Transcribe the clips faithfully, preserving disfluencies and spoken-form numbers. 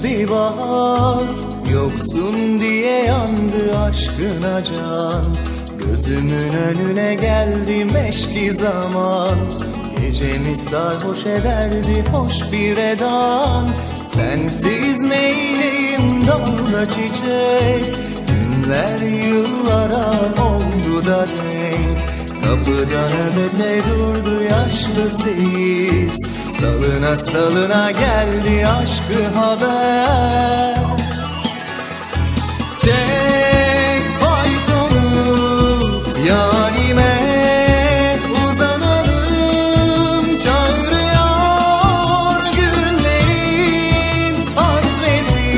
esti bahar. Yoksun diye yandı aşkına can. Gözümün önüne geldi meşki zaman. Gecemi sarhoş ederdi hoş bir edan. Sensiz neyleyim dalda çiçek. Günler yıllara oldu da denk. Kapıda nöbete durdu yaşlı seyis. Salına salına geldi aşkı haber. Çek faytonu yarime uzanalım. Çağırıyor günlerin hasreti.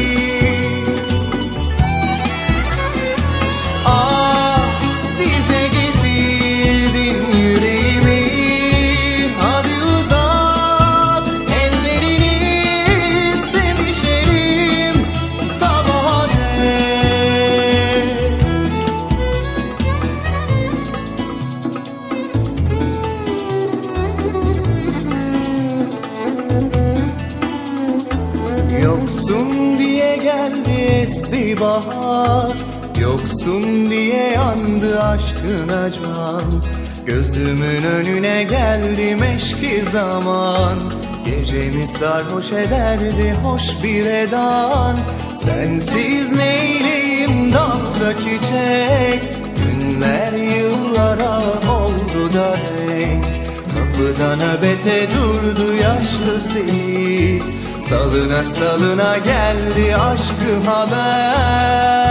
Ah dize getirdin yüreğimi. Hadi uzat ellerini, sevişelim sabaha dek. Yoksun diye geldi esti bahar. Yoksun diye yandı aşkına can. Gözümün önüne geldi meşki zaman. Gecemi sarhoş ederdi hoş bir edan. Sensiz neyleyim dalda çiçek. Günler yıllara oldu da denk. Kapıda nöbete durdu yaşlı seyis. Salına salına geldi aşkı haber.